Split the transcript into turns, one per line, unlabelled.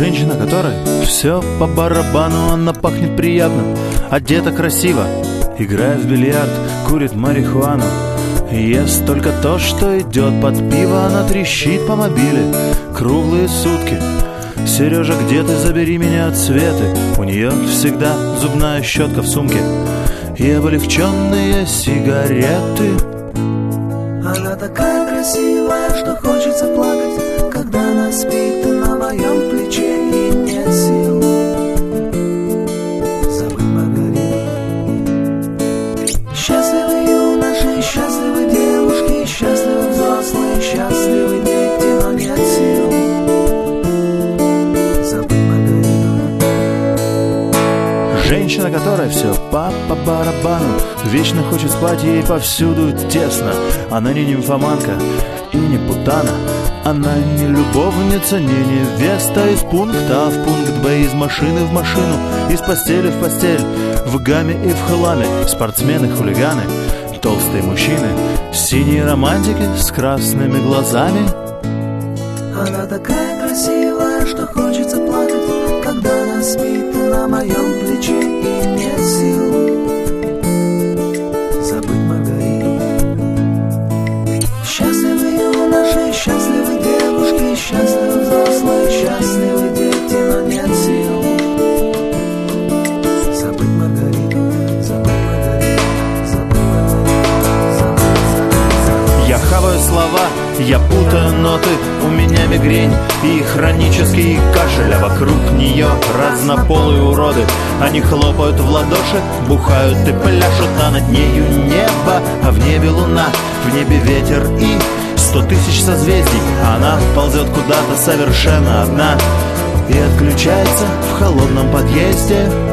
Женщина, которой все по барабану, она пахнет приятно, одета красиво, играет в бильярд, курит марихуану, ест только то, что идет под пиво. Она трещит по мобиле круглые сутки. Сережа, где ты, забери меня от Светы. У нее всегда зубная щетка в сумке и облегченные сигареты.
Она такая красивая, что хочется плакать, когда она спит на моем плече и нет сил забыть Маргариту. Счастливы юноши, счастливы девушки, счастливы взрослые, счастливы дети, но нет сил забыть Маргариту.
Женщина, которая все по барабану, вечно хочет спать, ей повсюду тесно. Она не нимфоманка и не путана, она не любовница, не невеста. Из пункта А в пункт Б, из машины в машину, из постели в постель, в гамме и в хламе. Спортсмены-хулиганы, толстые мужчины, синие романтики с красными глазами.
Она такая красивая, что хочется плакать, когда она спит на моем плече и нет сил забыть Маргариту. Счастливы юноши, счастливы девушки, счастливы взрослые, счастливы дети, но нет сил забыть Маргариту, забыть Маргариту, забыть Маргариту, забыть.
Я хаваю слова, я путаю ноты, у меня мигрень и хронический кашель, а вокруг нее разнополые уроды. Они хлопают в ладоши, бухают и пляшут, а над нею небо, а в небе луна, в небе ветер и 100 тысяч созвездий. Она ползет куда-то совершенно одна и отключается в холодном подъезде.